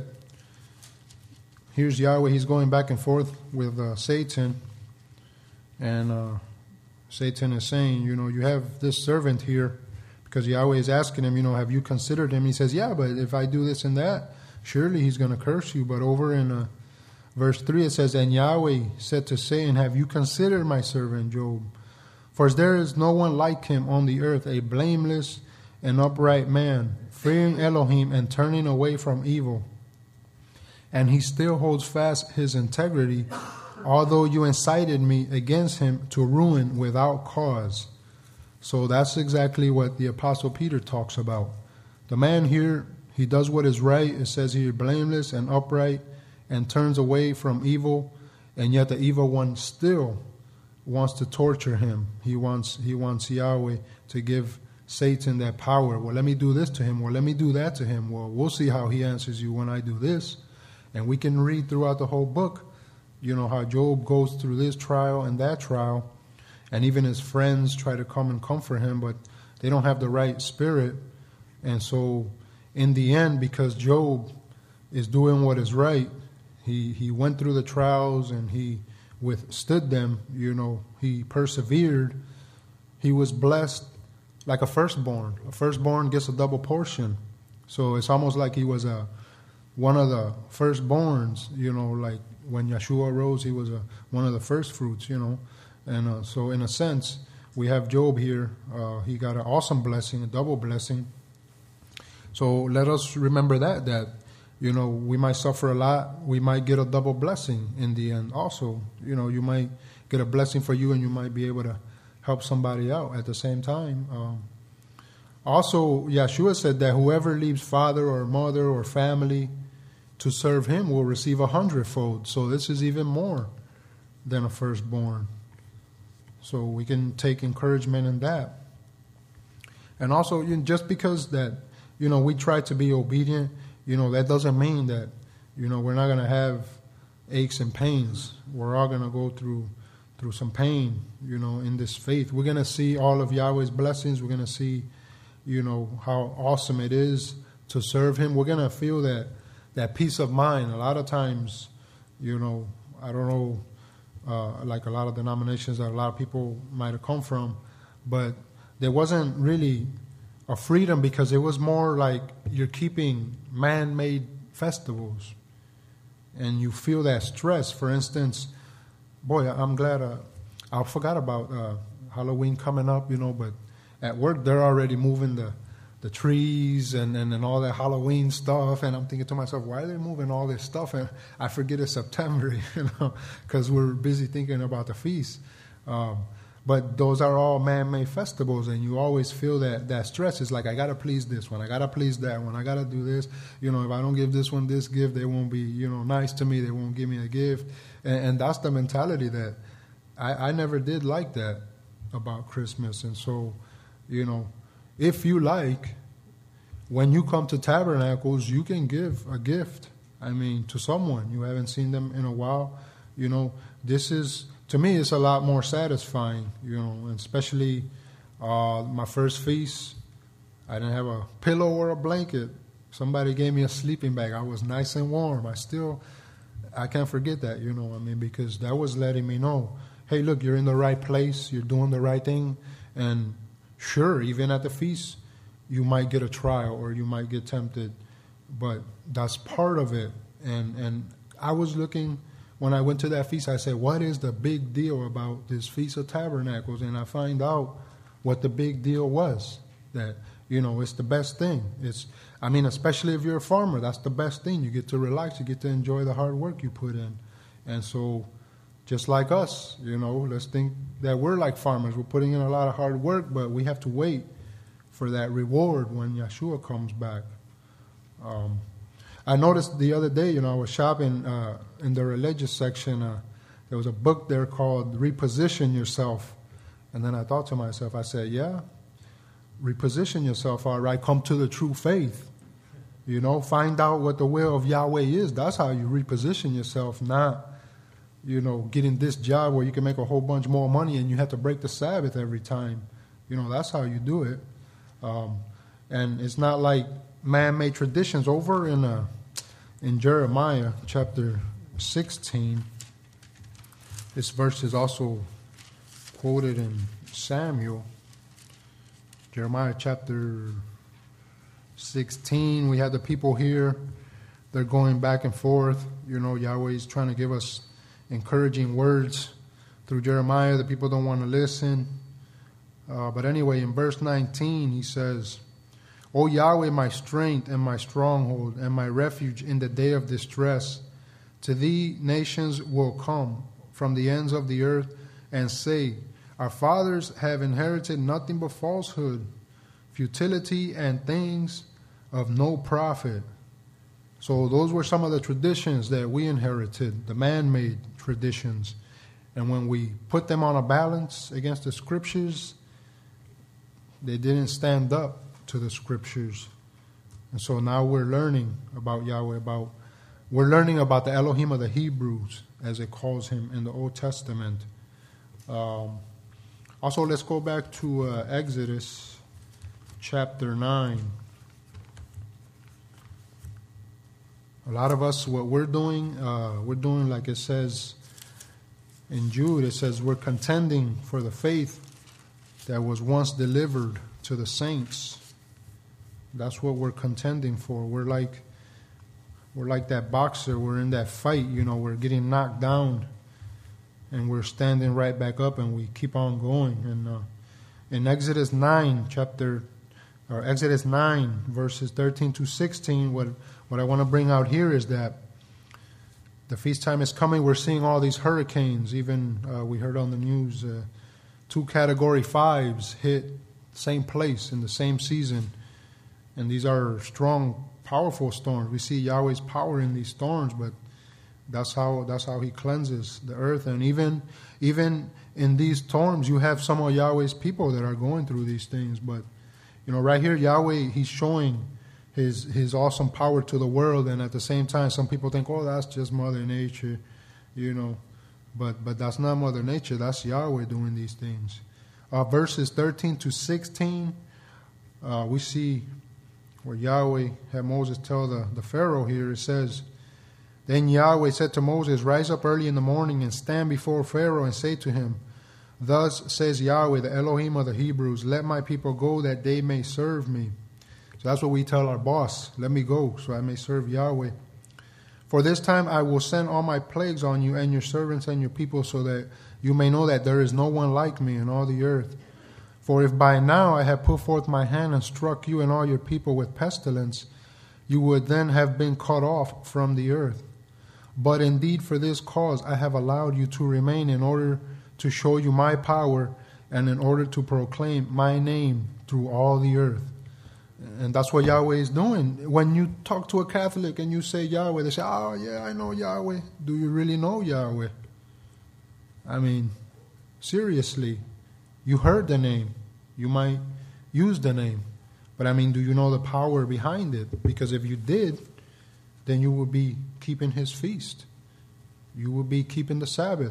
here's Yahweh. He's going back and forth with Satan, and Satan is saying, you have this servant here, because Yahweh is asking him, have you considered him? He says, yeah, but if I do this and that, surely he's going to curse you. But over in verse 3 it says, and Yahweh said to Satan, have you considered my servant Job? For there is no one like him on the earth, a blameless and upright man, fearing Elohim and turning away from evil. And he still holds fast his integrity, although you incited me against him to ruin without cause. So that's exactly what the Apostle Peter talks about. The man here, he does what is right. It says he is blameless and upright and turns away from evil, and yet the evil one still wants to torture him. He wants Yahweh to give Satan that power. Well, let me do this to him. Well, let me do that to him. Well, we'll see how he answers you when I do this. And we can read throughout the whole book, how Job goes through this trial and that trial. And even his friends try to come and comfort him, but they don't have the right spirit. And so in the end, because Job is doing what is right, he went through the trials and he withstood them, he persevered. He was blessed like a firstborn. A firstborn gets a double portion. So it's almost like he was one of the firstborns, like when Yeshua rose, he was one of the first fruits, And so in a sense, we have Job here. He got an awesome blessing, a double blessing. So let us remember that we might suffer a lot. We might get a double blessing in the end also. You might get a blessing for you, and you might be able to help somebody out at the same time. Also, Yeshua said that whoever leaves father or mother or family to serve him will receive 100-fold. So this is even more than a firstborn. So we can take encouragement in that. And also, just because that, we try to be obedient, that doesn't mean that, we're not going to have aches and pains. We're all going to go through some pain, in this faith. We're going to see all of Yahweh's blessings. We're going to see, how awesome it is to serve him. We're going to feel that peace of mind. A lot of times, I don't know, like a lot of denominations that a lot of people might have come from, but there wasn't really a freedom, because it was more like you're keeping man-made festivals, and you feel that stress. For instance, boy, I'm glad I forgot about Halloween coming up, but at work they're already moving the trees and all that Halloween stuff, and I'm thinking to myself, why are they moving all this stuff? And I forget it's September, because we're busy thinking about the feast. But those are all man-made festivals, and you always feel that stress. It's like, I got to please this one, I got to please that one, I got to do this. If I don't give this one this gift, they won't be, nice to me, they won't give me a gift. And that's the mentality that I never did like that about Christmas. And so, if you like, when you come to Tabernacles, you can give a gift, to someone. You haven't seen them in a while. This is to me, it's a lot more satisfying, and especially my first feast. I didn't have a pillow or a blanket. Somebody gave me a sleeping bag. I was nice and warm. I can't forget that, because that was letting me know, hey, look, you're in the right place. You're doing the right thing. And sure, even at the feast, you might get a trial or you might get tempted, but that's part of it. And I was looking, when I went to that feast, I said, what is the big deal about this Feast of Tabernacles? And I find out what the big deal was, that, it's the best thing. Especially if you're a farmer, that's the best thing. You get to relax, you get to enjoy the hard work you put in. And so, just like us, let's think that we're like farmers. We're putting in a lot of hard work, but we have to wait for that reward when Yeshua comes back. I noticed the other day, I was shopping in the religious section. There was a book there called Reposition Yourself. And then I thought to myself, I said, yeah, reposition yourself, all right, come to the true faith. Find out what the will of Yahweh is. That's how you reposition yourself, not, getting this job where you can make a whole bunch more money and you have to break the Sabbath every time. That's how you do it. And it's not like man-made traditions. Over in Jeremiah chapter 16, this verse is also quoted in Samuel. Jeremiah chapter 16, we have the people here. They're going back and forth. Yahweh's trying to give us encouraging words through Jeremiah. The people don't want to listen. But anyway, in verse 19, he says, O Yahweh, my strength and my stronghold and my refuge in the day of distress, to thee nations will come from the ends of the earth and say, our fathers have inherited nothing but falsehood, futility, and things of no profit. So those were some of the traditions that we inherited, the man-made traditions. And when we put them on a balance against the scriptures, they didn't stand up to the scriptures. And so now we're learning about Yahweh, we're learning about the Elohim of the Hebrews, as it calls him in the Old Testament. Also, let's go back to Exodus chapter 9. A lot of us, what we're doing like it says in Jude, it says we're contending for the faith that was once delivered to the saints. That's what we're contending for. We're like that boxer. We're in that fight, we're getting knocked down. And we're standing right back up, and we keep on going. And in Exodus 9, verses 13 to 16, what I want to bring out here is that the feast time is coming. We're seeing all these hurricanes. Even we heard on the news, 2 Category 5s hit same place in the same season. And these are strong, powerful storms. We see Yahweh's power in these storms, but that's how he cleanses the earth. And even in these storms, you have some of Yahweh's people that are going through these things. But, right here, Yahweh, he's showing his awesome power to the world. And at the same time, some people think, oh, that's just Mother Nature, But that's not Mother Nature. That's Yahweh doing these things. Verses 13 to 16, we see where Yahweh had Moses tell the Pharaoh here. It says, then Yahweh said to Moses, rise up early in the morning and stand before Pharaoh and say to him, thus says Yahweh, the Elohim of the Hebrews, let my people go that they may serve me. So that's what we tell our boss, let me go so I may serve Yahweh. For this time I will send all my plagues on you and your servants and your people, so that you may know that there is no one like me in all the earth. For if by now I had put forth my hand and struck you and all your people with pestilence, you would then have been cut off from the earth. But indeed for this cause I have allowed you to remain, in order to show you my power and in order to proclaim my name through all the earth. And that's what Yahweh is doing. When you talk to a Catholic and you say Yahweh, they say, oh yeah, I know Yahweh. Do you really know Yahweh? I mean, seriously, you heard the name. You might use the name. But I mean, do you know the power behind it? Because if you did, then you would be keeping his feast. You would be keeping the Sabbath.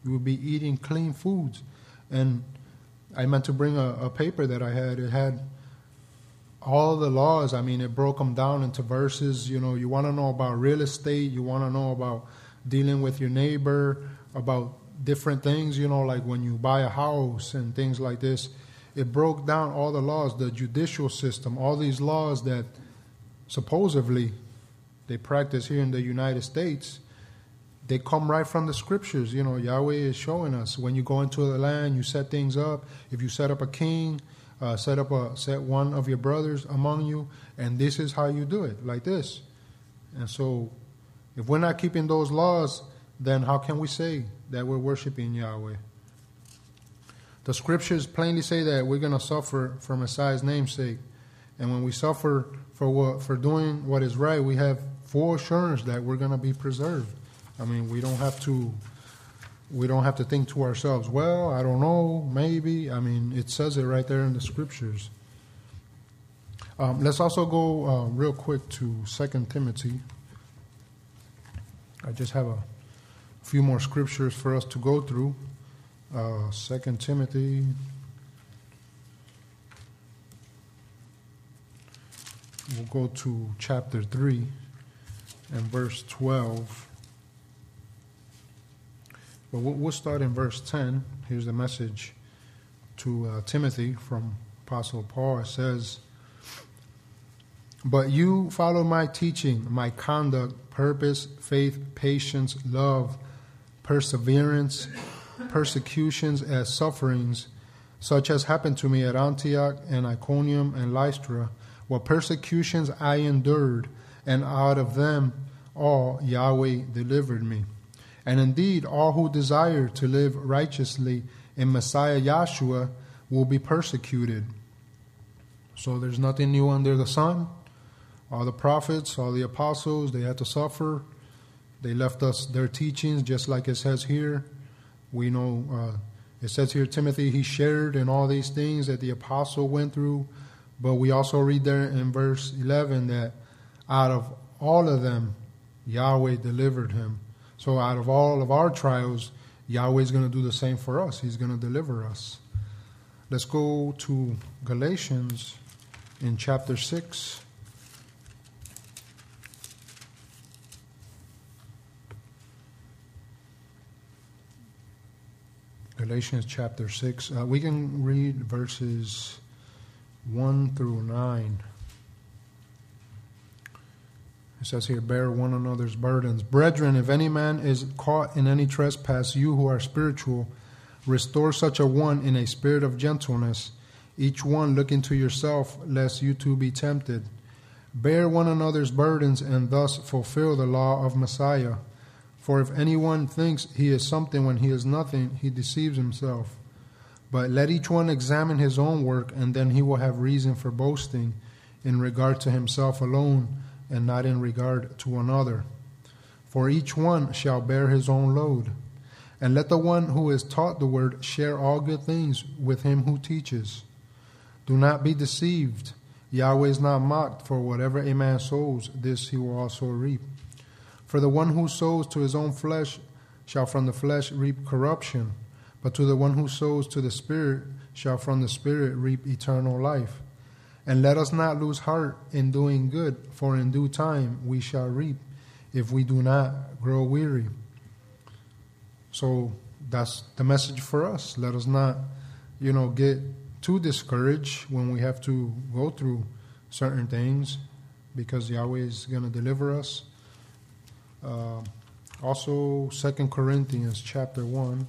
You would be eating clean foods. And I meant to bring a paper that I had. It had all the laws. I mean, it broke them down into verses. You know, you want to know about real estate. You want to know about dealing with your neighbor, about different things, you know, like when you buy a house and things like this. It broke down all the laws, the judicial system, all these laws that supposedly they practice here in the United States. They come right from the scriptures. You know, Yahweh is showing us when you go into the land, you set things up. If you set up a king, set one of your brothers among you, and this is how you do it, like this. And so, if we're not keeping those laws, then how can we say that we're worshiping Yahweh? The scriptures plainly say that we're going to suffer for Messiah's name's sake. And when we suffer for doing what is right, we have full assurance that we're going to be preserved. I mean, we don't have to think to ourselves, well, I don't know, maybe. I mean, it says it right there in the scriptures. Let's also go real quick to 2 Timothy. I just have a few more scriptures for us to go through. 2 Timothy. We'll go to chapter 3 and verse 12. But we'll start in verse 10. Here's the message to Timothy from Apostle Paul. It says, "But you follow my teaching, my conduct, purpose, faith, patience, love, perseverance, persecutions as sufferings, such as happened to me at Antioch and Iconium and Lystra, what persecutions I endured, and out of them all Yahweh delivered me. And indeed, all who desire to live righteously in Messiah Yahshua will be persecuted." So there's nothing new under the sun. All the prophets, all the apostles, they had to suffer. They left us their teachings, just like it says here. We know, it says here, Timothy, he shared in all these things that the apostle went through. But we also read there in verse 11 that out of all of them, Yahweh delivered him. So out of all of our trials, Yahweh is going to do the same for us. He's going to deliver us. Let's go to Galatians in chapter 6. Galatians chapter 6. We can read verses 1 through 9. It says here, "Bear one another's burdens. Brethren, if any man is caught in any trespass, you who are spiritual, restore such a one in a spirit of gentleness, each one looking to yourself, lest you too be tempted. Bear one another's burdens, and thus fulfill the law of Messiah. For if anyone thinks he is something when he is nothing, he deceives himself. But let each one examine his own work, and then he will have reason for boasting in regard to himself alone, and not in regard to another. For each one shall bear his own load. And let the one who is taught the word share all good things with him who teaches. Do not be deceived. Yahweh is not mocked, for whatever a man sows, this he will also reap. For the one who sows to his own flesh shall from the flesh reap corruption, but to the one who sows to the Spirit shall from the Spirit reap eternal life. And let us not lose heart in doing good, for in due time we shall reap, if we do not grow weary." So that's the message for us. Let us not, get too discouraged when we have to go through certain things, because Yahweh is going to deliver us. Also, 2 Corinthians chapter 1.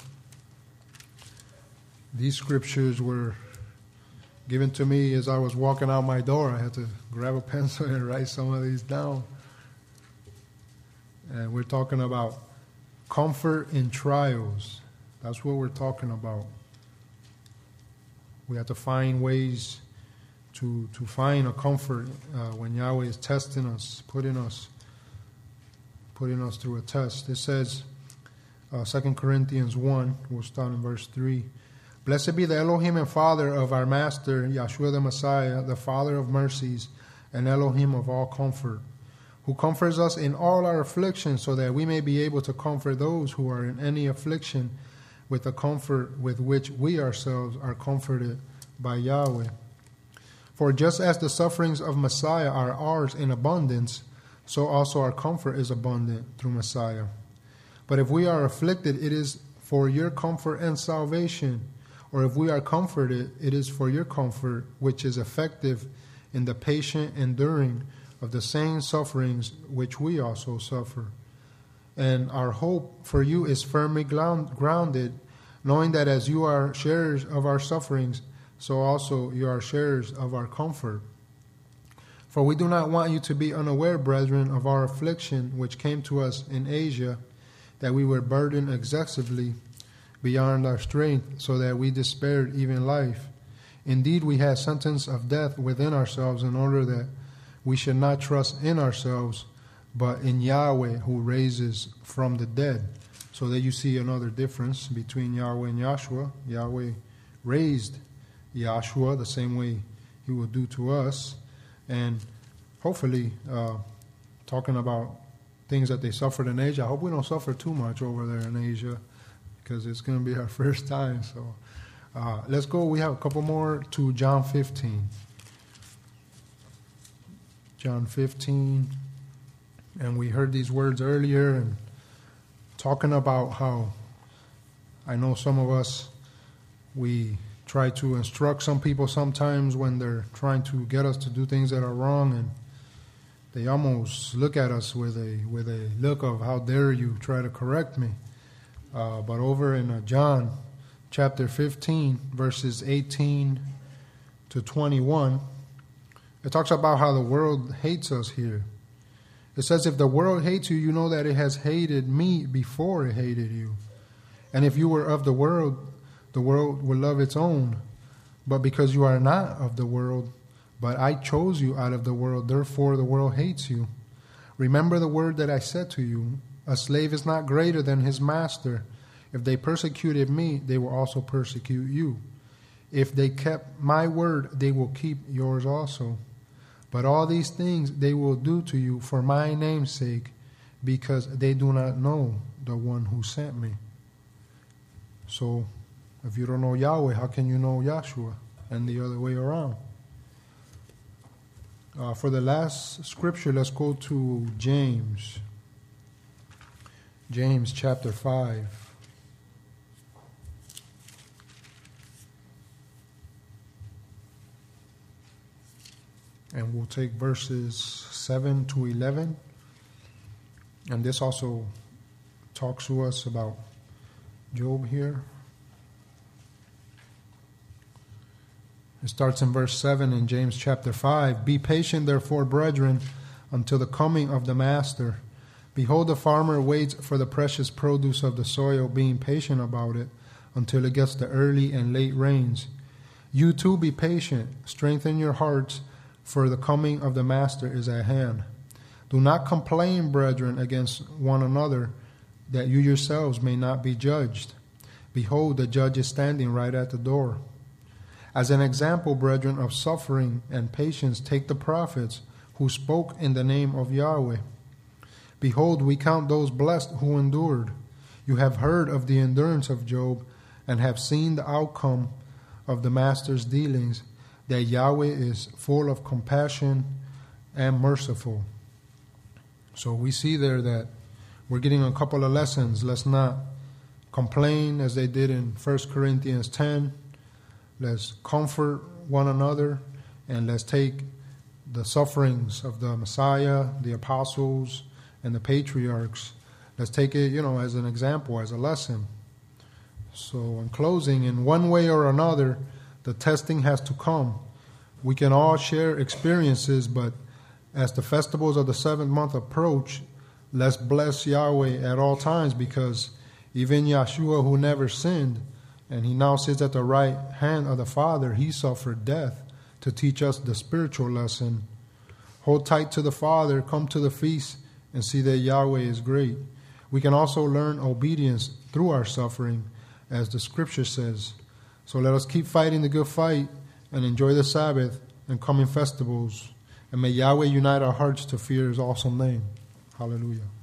These scriptures were given to me as I was walking out my door. I had to grab a pencil and write some of these down. And we're talking about comfort in trials. That's what we're talking about. We have to find ways to find a comfort when Yahweh is testing us, putting us through a test. It says, 2 Corinthians 1, we'll start in verse 3. "Blessed be the Elohim and Father of our Master, Yahshua the Messiah, the Father of mercies, and Elohim of all comfort, who comforts us in all our affliction, so that we may be able to comfort those who are in any affliction, with the comfort with which we ourselves are comforted by Yahweh. For just as the sufferings of Messiah are ours in abundance, so also our comfort is abundant through Messiah. But if we are afflicted, it is for your comfort and salvation. Or if we are comforted, it is for your comfort, which is effective in the patient enduring of the same sufferings which we also suffer. And our hope for you is firmly grounded, knowing that as you are sharers of our sufferings, so also you are sharers of our comfort. For we do not want you to be unaware, brethren, of our affliction which came to us in Asia, that we were burdened excessively beyond our strength, so that we despaired even life. Indeed, we had sentence of death within ourselves, in order that we should not trust in ourselves, but in Yahweh, who raises from the dead. So that you see another difference between Yahweh and Yahshua. Yahweh raised Yahshua the same way he will do to us. And hopefully, talking about things that they suffered in Asia, I hope we don't suffer too much over there in Asia, because it's going to be our first time. So let's go. We have a couple more to John 15. John 15. And we heard these words earlier, and talking about how I know some of us, we try to instruct some people sometimes when they're trying to get us to do things that are wrong, and they almost look at us with a look of, how dare you try to correct me. But over in John chapter 15, verses 18 to 21, it talks about how the world hates us here. It says, if the world hates you, you know that it has hated me before it hated you. And if you were of the world would love its own. But because you are not of the world, but I chose you out of the world, therefore the world hates you. Remember the word that I said to you, a slave is not greater than his master. If they persecuted me, they will also persecute you. If they kept my word, they will keep yours also. But all these things they will do to you for my name's sake, because they do not know the one who sent me. So, if you don't know Yahweh, how can you know Yahshua? And the other way around. For the last scripture, let's go to James. James chapter 5. And we'll take verses 7 to 11. And this also talks to us about Job here. It starts in verse 7 in James chapter 5. Be patient, therefore, brethren, until the coming of the master. Behold, the farmer waits for the precious produce of the soil, being patient about it, until it gets the early and late rains. You too be patient, strengthen your hearts, for the coming of the master is at hand. Do not complain, brethren, against one another, that you yourselves may not be judged. Behold, the judge is standing right at the door. As an example, brethren, of suffering and patience, take the prophets who spoke in the name of Yahweh. Behold, we count those blessed who endured. You have heard of the endurance of Job, and have seen the outcome of the master's dealings, that Yahweh is full of compassion and merciful. So we see there that we're getting a couple of lessons. Let's not complain as they did in 1 Corinthians 10. Let's comfort one another, and let's take the sufferings of the Messiah, the apostles, and the patriarchs. Let's take it, as an example, as a lesson. So in closing, in one way or another, the testing has to come. We can all share experiences, but as the festivals of the 7th month approach, let's bless Yahweh at all times, because even Yahshua, who never sinned, and he now sits at the right hand of the Father, he suffered death to teach us the spiritual lesson. Hold tight to the Father, come to the feast, and see that Yahweh is great. We can also learn obedience through our suffering, as the Scripture says. So let us keep fighting the good fight and enjoy the Sabbath and coming festivals. And may Yahweh unite our hearts to fear his awesome name. Hallelujah.